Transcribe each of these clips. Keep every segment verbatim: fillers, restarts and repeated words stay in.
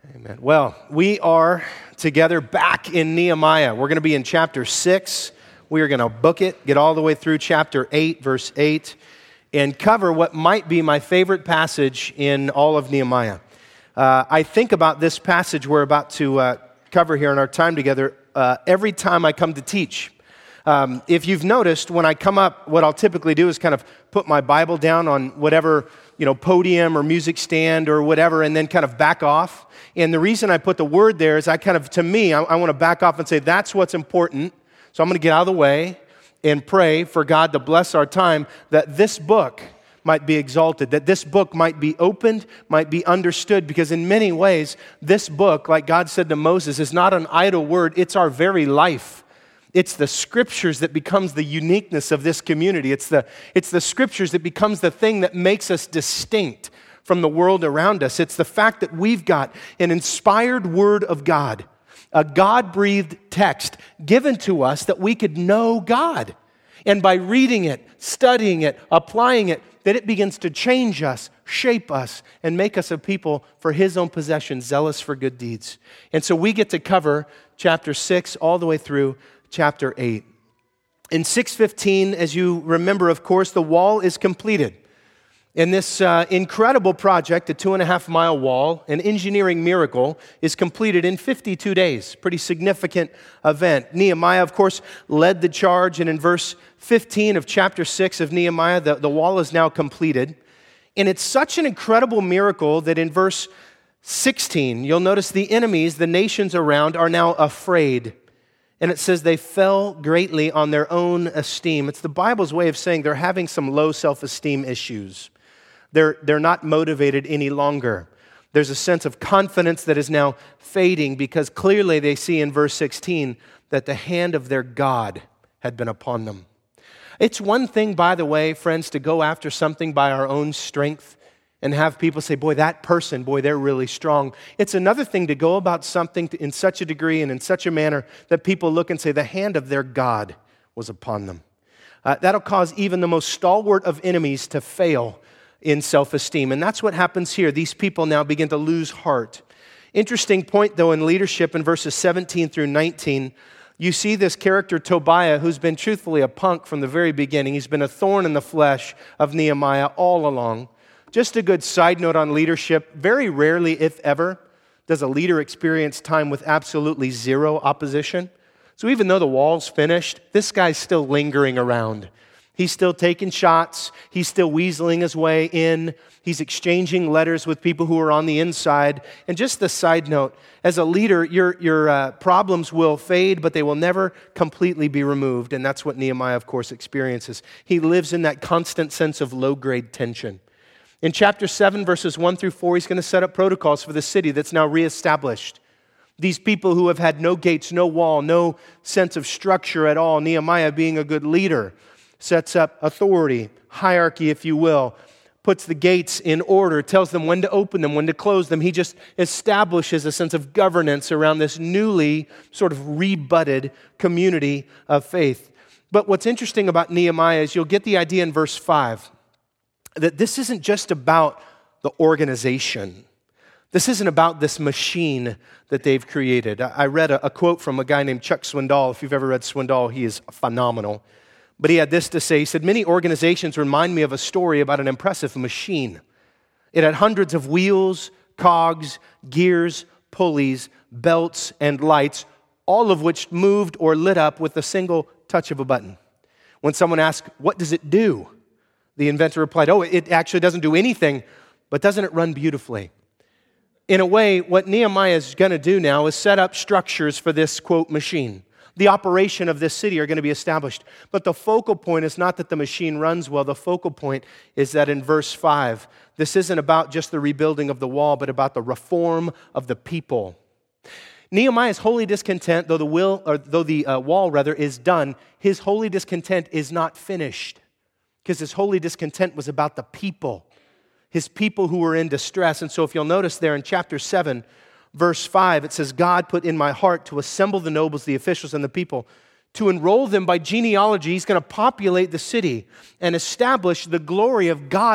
Amen. Well, we are together back in Nehemiah. We're going to be in chapter six. We are going to book it, get all the way through chapter eight, verse eight, and cover what might be my favorite passage in all of Nehemiah. Uh, I think about this passage we're about to uh, cover here in our time together uh, every time I come to teach. Um, if you've noticed, when I come up, what I'll typically do is kind of put my Bible down on whatever, you know, podium or music stand or whatever, and then kind of back off. And the reason I put the word there is I kind of, to me, I, I want to back off and say that's what's important. So I'm going to get out of the way and pray for God to bless our time, that this book might be exalted, that this book might be opened, might be understood, because in many ways, this book, like God said to Moses, is not an idle word, it's our very life. It's the scriptures that becomes the uniqueness of this community. It's the, it's the scriptures that becomes the thing that makes us distinct from the world around us. It's the fact that we've got an inspired word of God, a God-breathed text given to us that we could know God. And by reading it, studying it, applying it, that it begins to change us, shape us, and make us a people for His own possession, zealous for good deeds. And so we get to cover chapter six all the way through chapter eight. In six fifteen, as you remember, of course, the wall is completed. And this uh, incredible project, a two and a half mile wall, an engineering miracle, is completed in fifty-two days. Pretty significant event. Nehemiah, of course, led the charge, and in verse fifteen of chapter six of Nehemiah, the, the wall is now completed. And it's such an incredible miracle that in verse sixteen, you'll notice the enemies, the nations around, are now afraid. And it says they fell greatly on their own esteem. It's the Bible's way of saying they're having some low self-esteem issues. They're, they're not motivated any longer. There's a sense of confidence that is now fading because clearly they see in verse sixteen that the hand of their God had been upon them. It's one thing, by the way, friends, to go after something by our own strength and have people say, boy, that person, boy, they're really strong. It's another thing to go about something in such a degree and in such a manner that people look and say the hand of their God was upon them. Uh, that'll cause even the most stalwart of enemies to fail in self-esteem. And that's what happens here. These people now begin to lose heart. Interesting point, though, in leadership in verses seventeen through nineteen, you see this character Tobiah, who's been truthfully a punk from the very beginning. He's been a thorn in the flesh of Nehemiah all along. Just a good side note on leadership. Very rarely, if ever, does a leader experience time with absolutely zero opposition. So even though the wall's finished, this guy's still lingering around. He's still taking shots. He's still weaseling his way in. He's exchanging letters with people who are on the inside. And just a side note, as a leader, your, your uh, problems will fade, but they will never completely be removed. And that's what Nehemiah, of course, experiences. He lives in that constant sense of low-grade tension. In chapter seven, verses one through four, he's going to set up protocols for the city that's now reestablished. These people who have had no gates, no wall, no sense of structure at all, Nehemiah, being a good leader, sets up authority, hierarchy, if you will, puts the gates in order, tells them when to open them, when to close them. He just establishes a sense of governance around this newly sort of rebutted community of faith. But what's interesting about Nehemiah is you'll get the idea in verse five, that this isn't just about the organization. This isn't about this machine that they've created. I read a, a quote from a guy named Chuck Swindoll. If you've ever read Swindoll, he is phenomenal. But he had this to say. He said, many organizations remind me of a story about an impressive machine. It had hundreds of wheels, cogs, gears, pulleys, belts, and lights, all of which moved or lit up with a single touch of a button. When someone asked, what does it do? The inventor replied, oh, it actually doesn't do anything, but doesn't it run beautifully? In a way, what Nehemiah is going to do now is set up structures for this, quote, machine. The operation of this city are going to be established. But the focal point is not that the machine runs well. The focal point is that in verse five, this isn't about just the rebuilding of the wall, but about the reform of the people. Nehemiah's holy discontent, though the will, or though the uh, wall rather is done, his holy discontent is not finished. Because his holy discontent was about the people, his people who were in distress. And so if you'll notice there in chapter seven, verse five, it says, God put in my heart to assemble the nobles, the officials, and the people, to enroll them by genealogy. He's going to populate the city and establish the glory of God's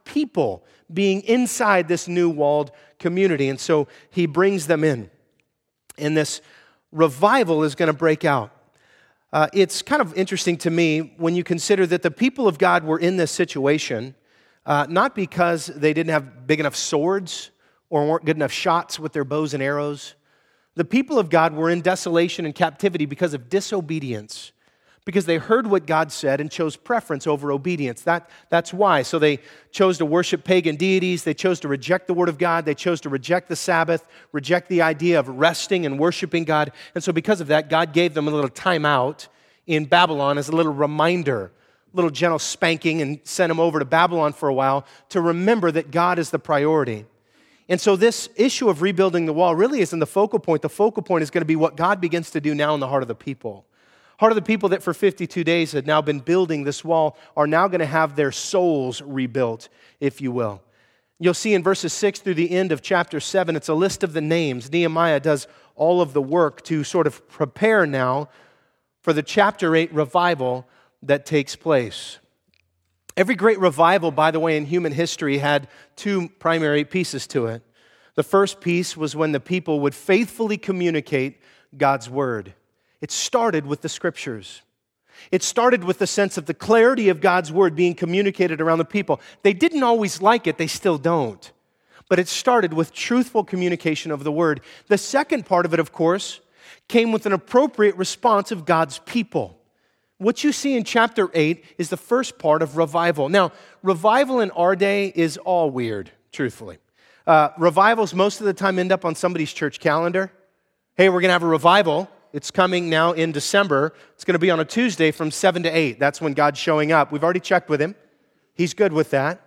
people being inside this new walled community. And so he brings them in. And this revival is going to break out. Uh, it's kind of interesting to me when you consider that the people of God were in this situation, uh, not because they didn't have big enough swords or weren't good enough shots with their bows and arrows. The people of God were in desolation and captivity because of disobedience, because they heard what God said and chose preference over obedience. That, that's why. So they chose to worship pagan deities. They chose to reject the Word of God. They chose to reject the Sabbath, reject the idea of resting and worshiping God. And so because of that, God gave them a little time out in Babylon as a little reminder, a little gentle spanking, and sent them over to Babylon for a while to remember that God is the priority. And so this issue of rebuilding the wall really isn't the focal point. The focal point is going to be what God begins to do now in the heart of the people. Heart of the people that for fifty-two days had now been building this wall are now going to have their souls rebuilt, if you will. You'll see in verses six through the end of chapter seven, it's a list of the names. Nehemiah does all of the work to sort of prepare now for the chapter eight revival that takes place. Every great revival, by the way, in human history had two primary pieces to it. The first piece was when the people would faithfully communicate God's word. It started with the Scriptures. It started with the sense of the clarity of God's word being communicated around the people. They didn't always like it, they still don't. But it started with truthful communication of the word. The second part of it, of course, came with an appropriate response of God's people. What you see in chapter eight is the first part of revival. Now, revival in our day is all weird, truthfully. Uh, revivals most of the time end up on somebody's church calendar. Hey, we're going to have a revival. It's coming now in December. It's going to be on a Tuesday from seven to eight. That's when God's showing up. We've already checked with him. He's good with that.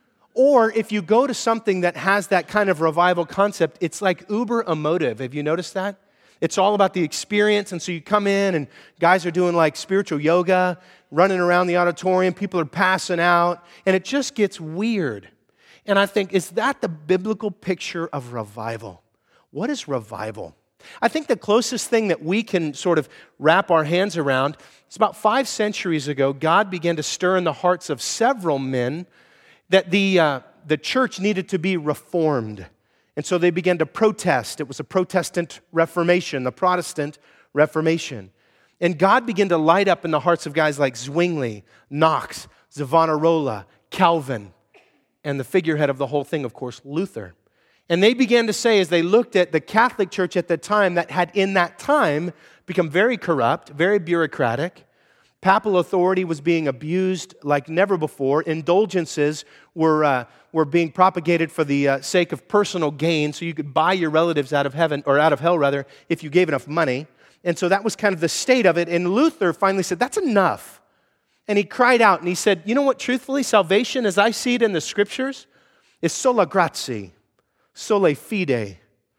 Or if you go to something that has that kind of revival concept, it's like uber emotive. Have you noticed that? It's all about the experience. And so you come in and guys are doing like spiritual yoga, running around the auditorium. People are passing out. And it just gets weird. And I think, is that the biblical picture of revival? What is revival? I think the closest thing that we can sort of wrap our hands around is about five centuries ago, God began to stir in the hearts of several men that the, uh, the church needed to be reformed. And so they began to protest. It was a Protestant Reformation, the Protestant Reformation. And God began to light up in the hearts of guys like Zwingli, Knox, Savonarola, Calvin, and the figurehead of the whole thing, of course, Luther. And they began to say, as they looked at the Catholic Church at the time that had in that time become very corrupt, very bureaucratic, papal authority was being abused like never before, indulgences were, uh, were being propagated for the uh, sake of personal gain, so you could buy your relatives out of heaven, or out of hell rather, if you gave enough money. And so that was kind of the state of it. And Luther finally said, that's enough. And he cried out and he said, you know what, truthfully, salvation as I see it in the Scriptures is sola gratia. Sole fide.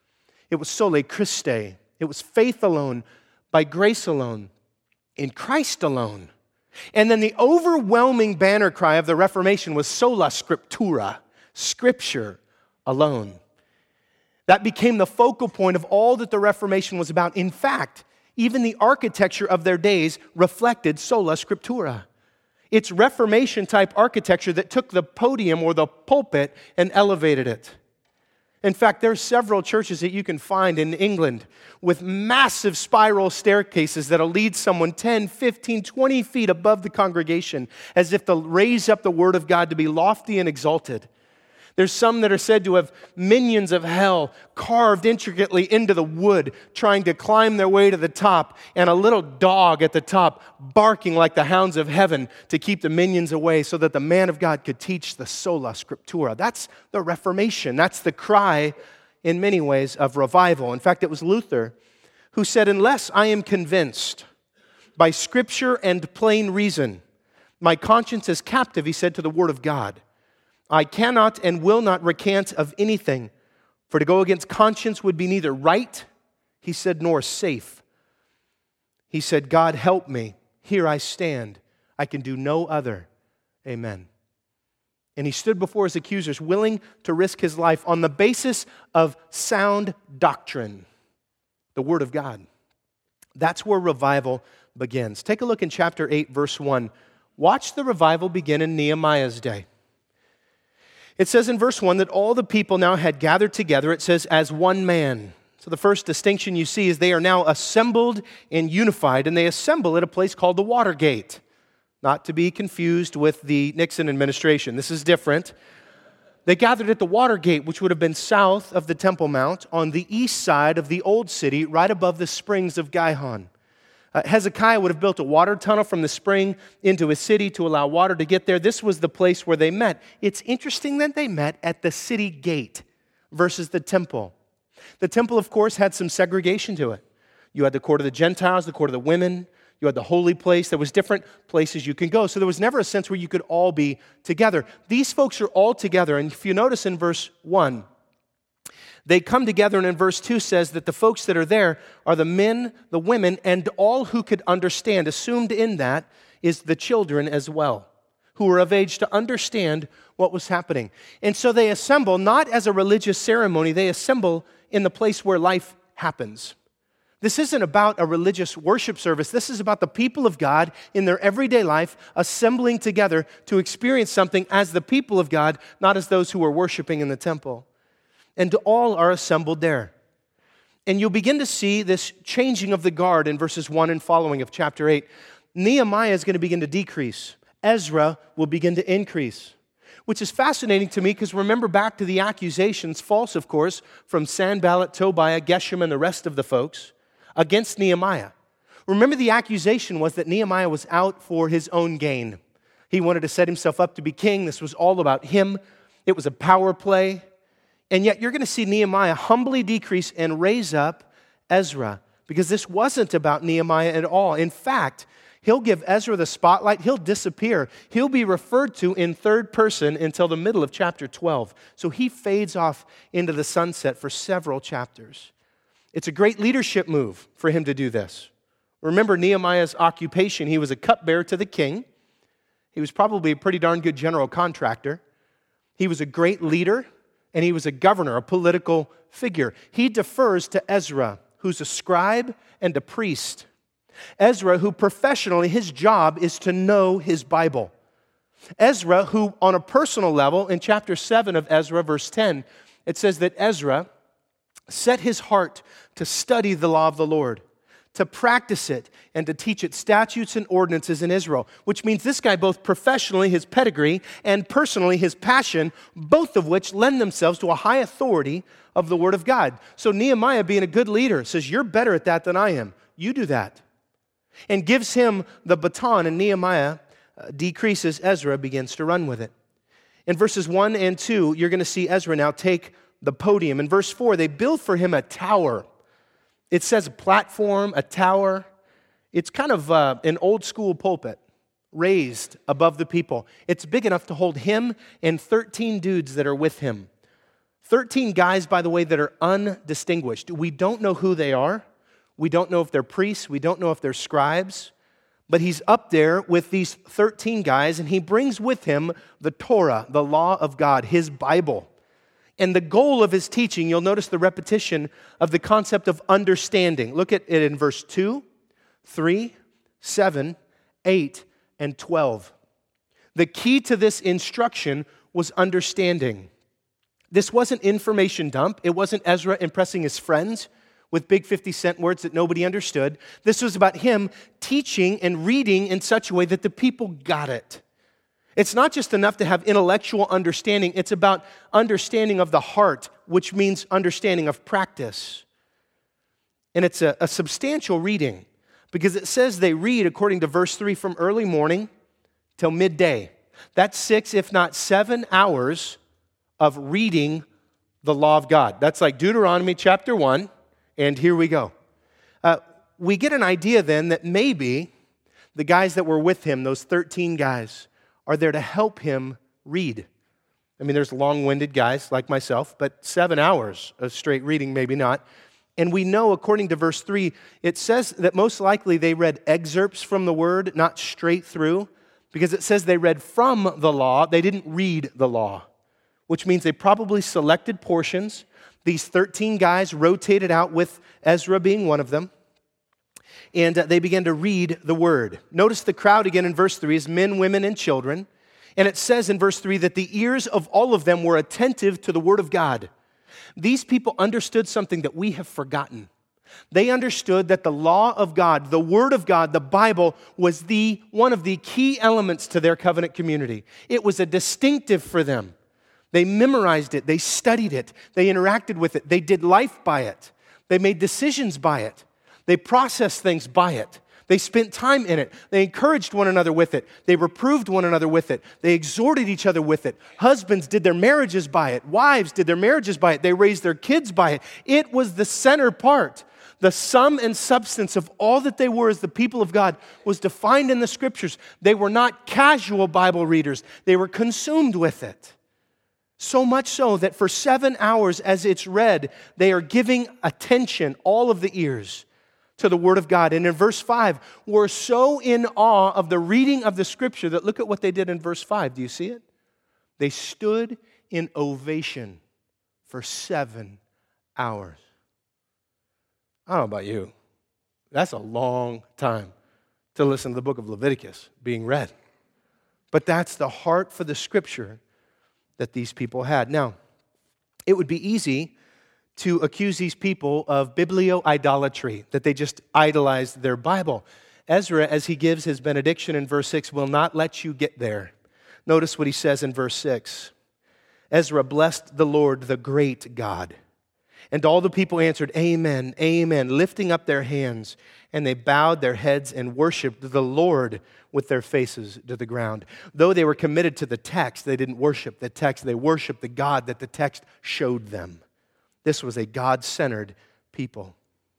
It was sole Christe. It was faith alone, by grace alone, in Christ alone. And then the overwhelming banner cry of the Reformation was sola scriptura, Scripture alone. That became the focal point of all that the Reformation was about. In fact, even the architecture of their days reflected sola scriptura. It's Reformation-type architecture that took the podium or the pulpit and elevated it. In fact, there are several churches that you can find in England with massive spiral staircases that'll lead someone ten, fifteen, twenty feet above the congregation as if to raise up the Word of God to be lofty and exalted. There's some that are said to have minions of hell carved intricately into the wood, trying to climb their way to the top, and a little dog at the top barking like the hounds of heaven to keep the minions away so that the man of God could teach the sola scriptura. That's the Reformation. That's the cry, in many ways, of revival. In fact, it was Luther who said, unless I am convinced by Scripture and plain reason, my conscience is captive, he said, to the Word of God. I cannot and will not recant of anything, for to go against conscience would be neither right, he said, nor safe. He said, God help me, here I stand, I can do no other. Amen. And he stood before his accusers, willing to risk his life on the basis of sound doctrine, the Word of God. That's where revival begins. Take a look in chapter eight, verse one. Watch the revival begin in Nehemiah's day. It says in verse one that all the people now had gathered together, it says, as one man. So the first distinction you see is they are now assembled and unified, and they assemble at a place called the Watergate. Not to be confused with the Nixon administration. This is different. They gathered at the Watergate, which would have been south of the Temple Mount, on the east side of the old city, right above the springs of Gihon. Uh, Hezekiah would have built a water tunnel from the spring into his city to allow water to get there. This was the place where they met. It's interesting that they met at the city gate versus the temple. The temple, of course, had some segregation to it. You had the court of the Gentiles, the court of the women. You had the holy place. There was different places you could go. So there was never a sense where you could all be together. These folks are all together. And if you notice in verse one, they come together, and in verse two says that the folks that are there are the men, the women, and all who could understand. Assumed in that is the children as well, who were of age to understand what was happening. And so they assemble, not as a religious ceremony, they assemble in the place where life happens. This isn't about a religious worship service. This is about the people of God in their everyday life assembling together to experience something as the people of God, not as those who are worshiping in the temple. And all are assembled there. And you'll begin to see this changing of the guard in verses one and following of chapter eight. Nehemiah is going to begin to decrease. Ezra will begin to increase, which is fascinating to me because remember back to the accusations, false of course, from Sanballat, Tobiah, Geshem, and the rest of the folks against Nehemiah. Remember the accusation was that Nehemiah was out for his own gain. He wanted to set himself up to be king. This was all about him. It was a power play. And yet you're going to see Nehemiah humbly decrease and raise up Ezra because this wasn't about Nehemiah at all. In fact, he'll give Ezra the spotlight. He'll disappear. He'll be referred to in third person until the middle of chapter twelve. So he fades off into the sunset for several chapters. It's a great leadership move for him to do this. Remember Nehemiah's occupation. He was a cupbearer to the king. He was probably a pretty darn good general contractor. He was a great leader. And he was a governor, a political figure. He defers to Ezra, who's a scribe and a priest. Ezra, who professionally, his job is to know his Bible. Ezra, who on a personal level, in chapter seven of Ezra, verse ten, it says that Ezra set his heart to study the law of the Lord, to practice it, and to teach it statutes and ordinances in Israel, which means this guy, both professionally, his pedigree, and personally, his passion, both of which lend themselves to a high authority of the Word of God. So Nehemiah, being a good leader, says, you're better at that than I am. You do that. And gives him the baton, and Nehemiah uh, decreases. Ezra begins to run with it. In verses one and two, you're going to see Ezra now take the podium. In verse four, they build for him a tower. It says a platform, a tower. It's kind of uh, an old school pulpit raised above the people. It's big enough to hold him and thirteen dudes that are with him. thirteen guys, by the way, that are undistinguished. We don't know who they are. We don't know if they're priests. We don't know if they're scribes. But he's up there with these thirteen guys, and he brings with him the Torah, the law of God, his Bible. And the goal of his teaching, you'll notice the repetition of the concept of understanding. Look at it in verse two, three, seven, eight, and twelve. The key to this instruction was understanding. This wasn't information dump. It wasn't Ezra impressing his friends with big fifty cent words that nobody understood. This was about him teaching and reading in such a way that the people got it. It's not just enough to have intellectual understanding. It's about understanding of the heart, which means understanding of practice. And it's a, a substantial reading because it says they read, according to verse three, from early morning till midday. That's six, if not seven hours of reading the law of God. That's like Deuteronomy chapter one, and here we go. Uh, we get an idea then that maybe the guys that were with him, those thirteen guys, are there to help him read. I mean, there's long-winded guys like myself, but seven hours of straight reading, maybe not. And we know, according to verse three, it says that most likely they read excerpts from the Word, not straight through, because it says they read from the law. They didn't read the law, which means they probably selected portions. These thirteen guys rotated out with Ezra being one of them. And uh, they began to read the Word. Notice the crowd again in verse three is men, women, and children. And it says in verse three that the ears of all of them were attentive to the word of God. These people understood something that we have forgotten. They understood that the law of God, the word of God, the Bible, was the one of the key elements to their covenant community. It was a distinctive for them. They memorized it. They studied it. They interacted with it. They did life by it. They made decisions by it. They processed things by it. They spent time in it. They encouraged one another with it. They reproved one another with it. They exhorted each other with it. Husbands did their marriages by it. Wives did their marriages by it. They raised their kids by it. It was the center part. The sum and substance of all that they were as the people of God was defined in the Scriptures. They were not casual Bible readers. They were consumed with it. So much so that for seven hours as it's read, they are giving attention, all of the ears, to the Word of God. And in verse five, we're so in awe of the reading of the Scripture that look at what they did in verse five. Do you see it? They stood in ovation for seven hours. I don't know about you. That's a long time to listen to the book of Leviticus being read. But that's the heart for the Scripture that these people had. Now, it would be easy to accuse these people of biblio-idolatry, that they just idolized their Bible. Ezra, as he gives his benediction in verse six, will not let you get there. Notice what he says in verse six. Ezra blessed the Lord, the great God. And all the people answered, Amen, Amen, lifting up their hands. And they bowed their heads and worshiped the Lord with their faces to the ground. Though they were committed to the text, they didn't worship the text. They worshiped the God that the text showed them. This was a God-centered people.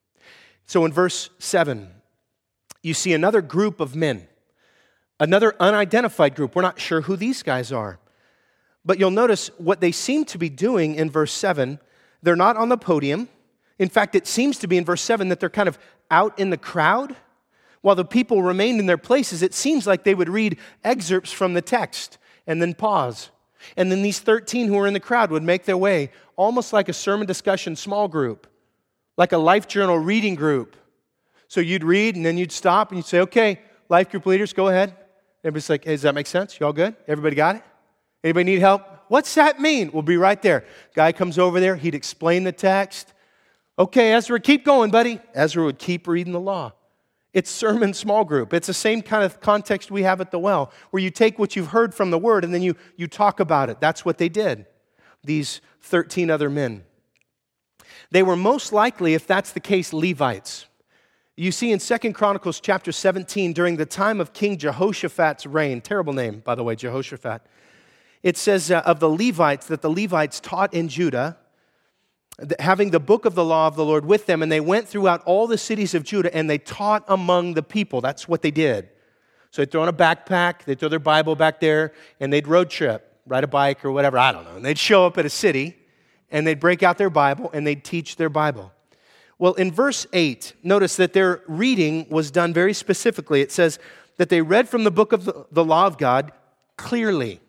So in verse seven, you see another group of men, another unidentified group. We're not sure who these guys are. But you'll notice what they seem to be doing in verse seven. They're not on the podium. In fact, it seems to be in verse seven that they're kind of out in the crowd. While the people remained in their places, it seems like they would read excerpts from the text and then pause. And then these thirteen who were in the crowd would make their way, almost like a sermon discussion small group, like a life journal reading group. So you'd read and then you'd stop and you'd say, okay, life group leaders, go ahead. Everybody's like, hey, does that make sense? You all good? Everybody got it? Anybody need help? What's that mean? We'll be right there. Guy comes over there. He'd explain the text. Okay, Ezra, keep going, buddy. Ezra would keep reading the law. It's sermon small group. It's the same kind of context we have at the well, where you take what you've heard from the Word and then you, you talk about it. That's what they did, these thirteen other men. They were most likely, if that's the case, Levites. You see in Second Chronicles chapter seventeen, during the time of King Jehoshaphat's reign, terrible name, by the way, Jehoshaphat, it says uh, of the Levites that the Levites taught in Judah, having the book of the law of the Lord with them, and they went throughout all the cities of Judah, and they taught among the people. That's what they did. So they'd throw in a backpack, they'd throw their Bible back there, and they'd road trip, ride a bike or whatever, I don't know. And they'd show up at a city, and they'd break out their Bible, and they'd teach their Bible. Well, in verse eight, notice that their reading was done very specifically. It says that they read from the book of the, the law of God clearly.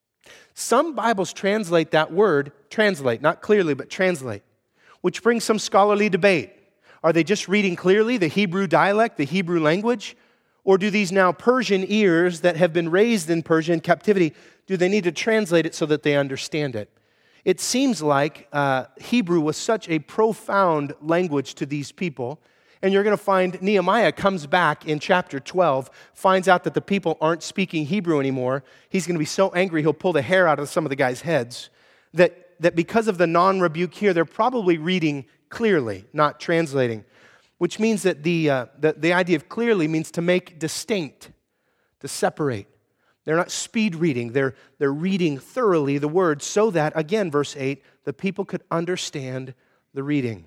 Some Bibles translate that word, translate, not clearly, but translate, which brings some scholarly debate. Are they just reading clearly the Hebrew dialect, the Hebrew language? Or do these now Persian ears that have been raised in Persian captivity, do they need to translate it so that they understand it? It seems like uh, Hebrew was such a profound language to these people. And you're going to find Nehemiah comes back in chapter twelve, finds out that the people aren't speaking Hebrew anymore. He's going to be so angry he'll pull the hair out of some of the guys' heads. That, that because of the non-rebuke here, they're probably reading clearly, not translating. Which means that the, uh, the, the idea of clearly means to make distinct, to separate. They're not speed reading. They're, they're reading thoroughly the word so that, again, verse eight, the people could understand the reading.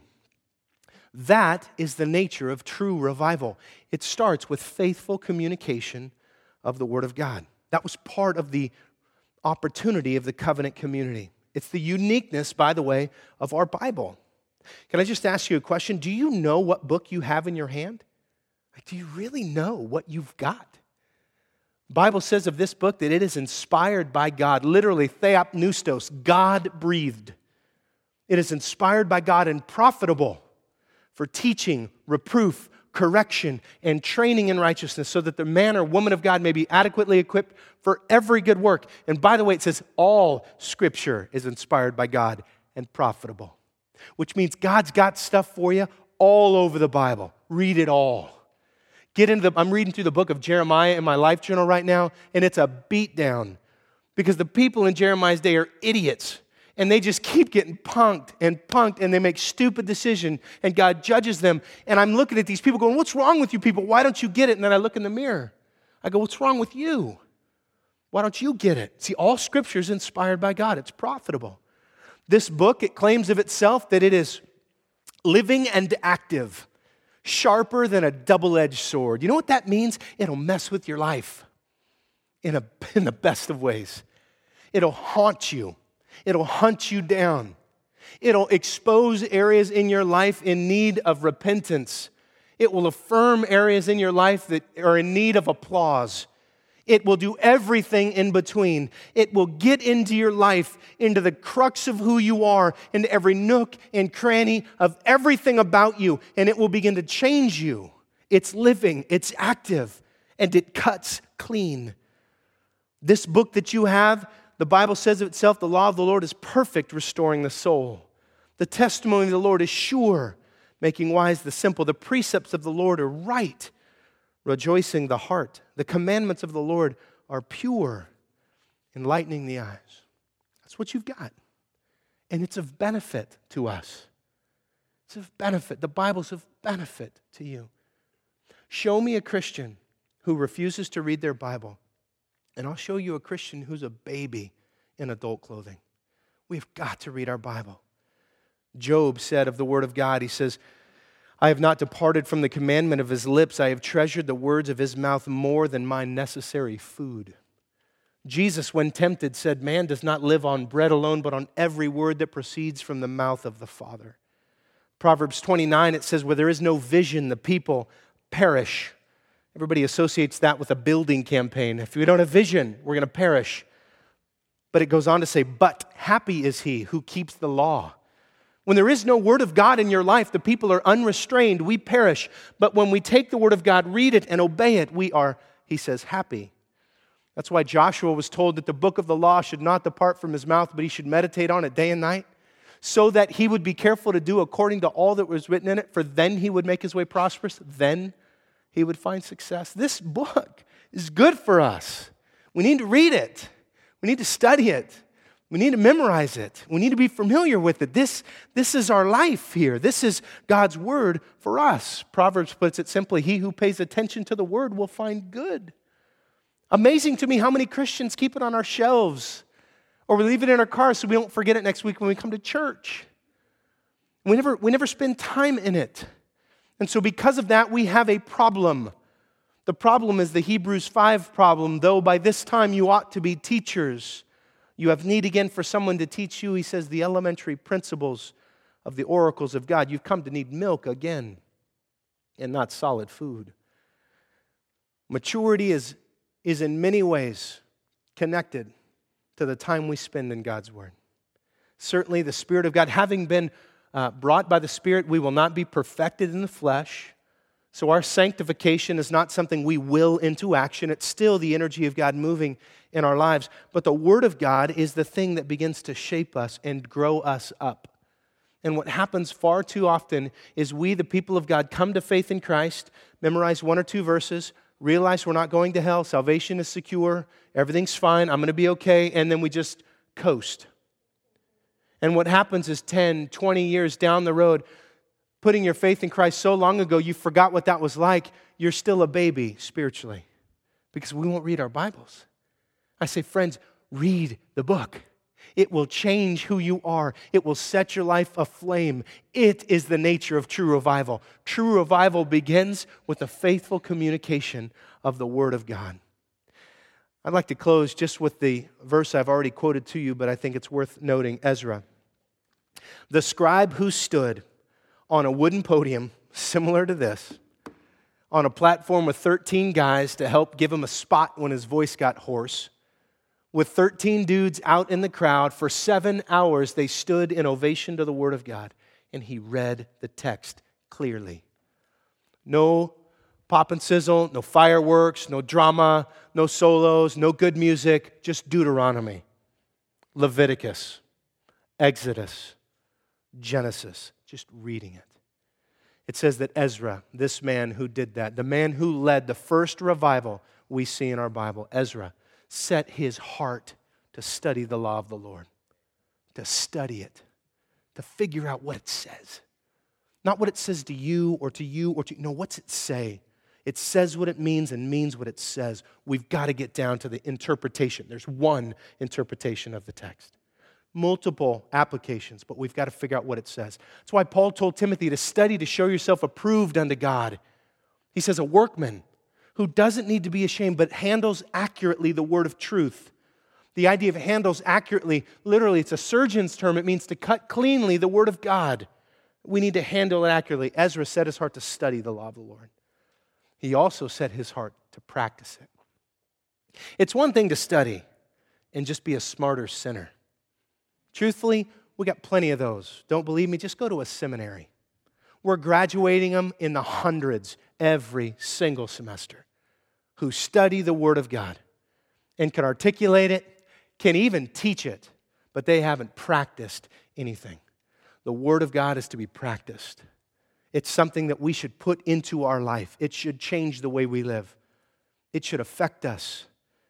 That is the nature of true revival. It starts with faithful communication of the Word of God. That was part of the opportunity of the covenant community. It's the uniqueness, by the way, of our Bible. Can I just ask you a question? Do you know what book you have in your hand? Like, do you really know what you've got? The Bible says of this book that it is inspired by God, literally theopneustos, God-breathed. It is inspired by God and profitable for teaching, reproof, correction, and training in righteousness, so that the man or woman of God may be adequately equipped for every good work. And by the way, it says all Scripture is inspired by God and profitable, which means God's got stuff for you all over the Bible. Read it all. Get into the, I'm reading through the book of Jeremiah in my life journal right now, and it's a beatdown because the people in Jeremiah's day are idiots, and they just keep getting punked and punked, and they make stupid decisions, and God judges them. And I'm looking at these people going, what's wrong with you people? Why don't you get it? And then I look in the mirror. I go, what's wrong with you? Why don't you get it? See, all Scripture is inspired by God. It's profitable. This book, it claims of itself that it is living and active, sharper than a double-edged sword. You know what that means? It'll mess with your life in, a, in the best of ways. It'll haunt you. It'll hunt you down. It'll expose areas in your life in need of repentance. It will affirm areas in your life that are in need of applause. It will do everything in between. It will get into your life, into the crux of who you are, into every nook and cranny of everything about you, and it will begin to change you. It's living, it's active, and it cuts clean. This book that you have, the Bible says of itself, the law of the Lord is perfect, restoring the soul. The testimony of the Lord is sure, making wise the simple. The precepts of the Lord are right, rejoicing the heart. The commandments of the Lord are pure, enlightening the eyes. That's what you've got. And it's of benefit to us. It's of benefit. The Bible's of benefit to you. Show me a Christian who refuses to read their Bible, and I'll show you a Christian who's a baby in adult clothing. We've got to read our Bible. Job said of the Word of God, he says, I have not departed from the commandment of his lips. I have treasured the words of his mouth more than my necessary food. Jesus, when tempted, said, man does not live on bread alone, but on every word that proceeds from the mouth of the Father. Proverbs twenty-nine, it says, where there is no vision, the people perish. Everybody associates that with a building campaign. If we don't have vision, we're going to perish. But it goes on to say, but happy is he who keeps the law. When there is no Word of God in your life, the people are unrestrained, we perish. But when we take the Word of God, read it, and obey it, we are, he says, happy. That's why Joshua was told that the book of the law should not depart from his mouth, but he should meditate on it day and night, so that he would be careful to do according to all that was written in it, for then he would make his way prosperous, then he would find success. This book is good for us. We need to read it. We need to study it. We need to memorize it. We need to be familiar with it. This, this is our life here. This is God's Word for us. Proverbs puts it simply, he who pays attention to the Word will find good. Amazing to me how many Christians keep it on our shelves, or we leave it in our car so we don't forget it next week when we come to church. We never, we never spend time in it. And so because of that, we have a problem. The problem is the Hebrews five problem, though by this time you ought to be teachers. You have need again for someone to teach you, he says, the elementary principles of the oracles of God. You've come to need milk again and not solid food. Maturity is, is in many ways connected to the time we spend in God's Word. Certainly the Spirit of God, having been uh, brought by the Spirit, we will not be perfected in the flesh. So our sanctification is not something we will into action. It's still the energy of God moving in our lives. But the Word of God is the thing that begins to shape us and grow us up. And what happens far too often is we, the people of God, come to faith in Christ, memorize one or two verses, realize we're not going to hell, salvation is secure, everything's fine, I'm going to be okay, and then we just coast. And what happens is ten, twenty years down the road, putting your faith in Christ so long ago, you forgot what that was like. You're still a baby spiritually because we won't read our Bibles. I say, friends, read the book. It will change who you are. It will set your life aflame. It is the nature of true revival. True revival begins with a faithful communication of the Word of God. I'd like to close just with the verse I've already quoted to you, but I think it's worth noting, Ezra. The scribe who stood on a wooden podium similar to this, on a platform with thirteen guys to help give him a spot when his voice got hoarse, with thirteen dudes out in the crowd, for seven hours they stood in ovation to the Word of God, and he read the text clearly. No pop and sizzle, no fireworks, no drama, no solos, no good music, just Deuteronomy, Leviticus, Exodus, Genesis, just reading it. It says that Ezra, this man who did that, the man who led the first revival we see in our Bible, Ezra, set his heart to study the law of the Lord, to study it, to figure out what it says. Not what it says to you or to you or to, no, what's it say? It says what it means and means what it says. We've got to get down to the interpretation. There's one interpretation of the text. Multiple applications, but we've got to figure out what it says. That's why Paul told Timothy to study to show yourself approved unto God. He says a workman who doesn't need to be ashamed but handles accurately the word of truth. The idea of handles accurately, literally it's a surgeon's term. It means to cut cleanly the word of God. We need to handle it accurately. Ezra set his heart to study the law of the Lord. He also set his heart to practice it. It's one thing to study and just be a smarter sinner. Truthfully, we got plenty of those. Don't believe me? Just go to a seminary. We're graduating them in the hundreds every single semester who study the Word of God and can articulate it, can even teach it, but they haven't practiced anything. The Word of God is to be practiced. It's something that we should put into our life. It should change the way we live. It should affect us.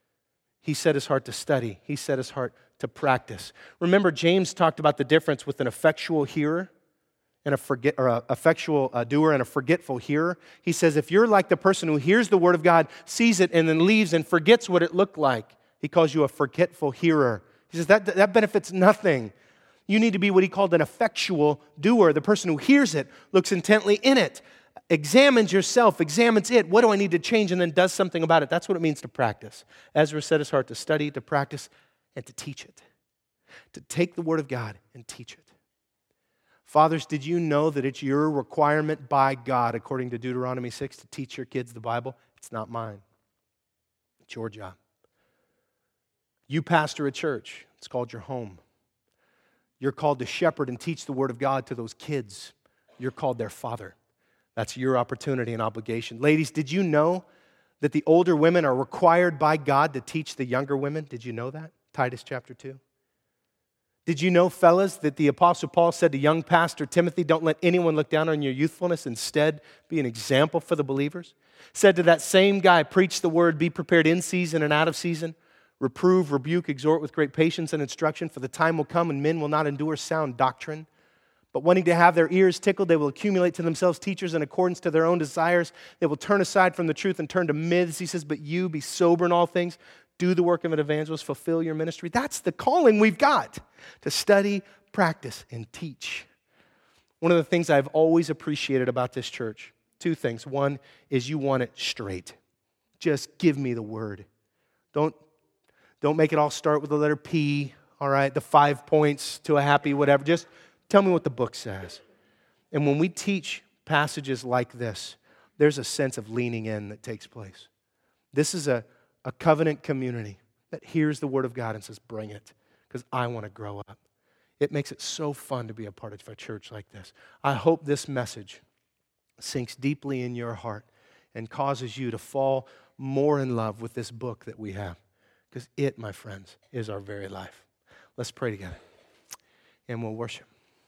He set his heart to study. He set his heart to practice. Remember, James talked about the difference with an effectual hearer and a forget or a effectual uh, doer and a forgetful hearer. He says, if you're like the person who hears the word of God, sees it, and then leaves and forgets what it looked like, he calls you a forgetful hearer. He says that that benefits nothing. You need to be what he called an effectual doer, the person who hears it, looks intently in it, examines yourself, examines it. What do I need to change? And then does something about it. That's what it means to practice. Ezra set his heart to study, to practice, and to teach it. To take the Word of God and teach it. Fathers, did you know that it's your requirement by God, according to Deuteronomy six, to teach your kids the Bible? It's not mine. It's your job. You pastor a church. It's called your home. You're called to shepherd and teach the Word of God to those kids. You're called their father. That's your opportunity and obligation. Ladies, did you know that the older women are required by God to teach the younger women? Did you know that? Titus chapter two. Did you know, fellas, that the Apostle Paul said to young pastor Timothy, don't let anyone look down on your youthfulness. Instead, be an example for the believers. Said to that same guy, preach the word, be prepared in season and out of season. Reprove, rebuke, exhort with great patience and instruction, for the time will come when men will not endure sound doctrine. But wanting to have their ears tickled, they will accumulate to themselves teachers in accordance to their own desires. They will turn aside from the truth and turn to myths. He says, but you be sober in all things. Do the work of an evangelist. Fulfill your ministry. That's the calling we've got, to study, practice, and teach. One of the things I've always appreciated about this church, two things. One is you want it straight. Just give me the word. Don't, don't make it all start with the letter P, all right, the five points to a happy whatever. Just tell me what the book says. And when we teach passages like this, there's a sense of leaning in that takes place. This is a, a covenant community that hears the word of God and says, bring it, because I want to grow up. It makes it so fun to be a part of a church like this. I hope this message sinks deeply in your heart and causes you to fall more in love with this book that we have, because it, my friends, is our very life. Let's pray together, and we'll worship.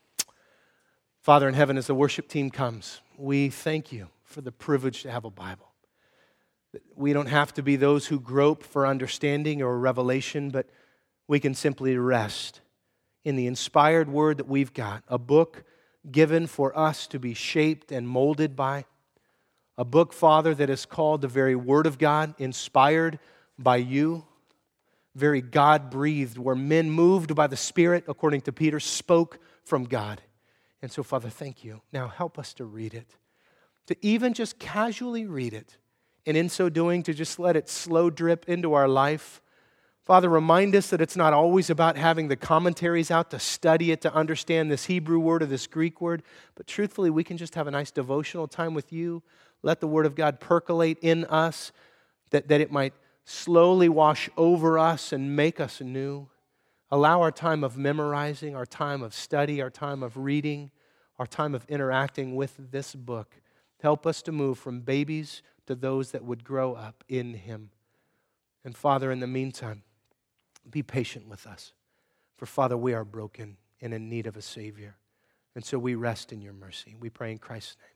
Father in heaven, as the worship team comes, we thank you for the privilege to have a Bible. We don't have to be those who grope for understanding or revelation, but we can simply rest in the inspired word that we've got, a book given for us to be shaped and molded by, a book, Father, that is called the very Word of God, inspired by you, very God-breathed, where men moved by the Spirit, according to Peter, spoke from God. And so, Father, thank you. Now help us to read it, to even just casually read it, and in so doing, to just let it slow drip into our life. Father, remind us that it's not always about having the commentaries out to study it, to understand this Hebrew word or this Greek word, but truthfully, we can just have a nice devotional time with you. Let the Word of God percolate in us, that, that it might slowly wash over us and make us anew. Allow our time of memorizing, our time of study, our time of reading, our time of interacting with this book Help us to move from babies to those that would grow up in Him. And Father, in the meantime, be patient with us. For Father, we are broken and in need of a Savior. And so we rest in your mercy. We pray in Christ's name.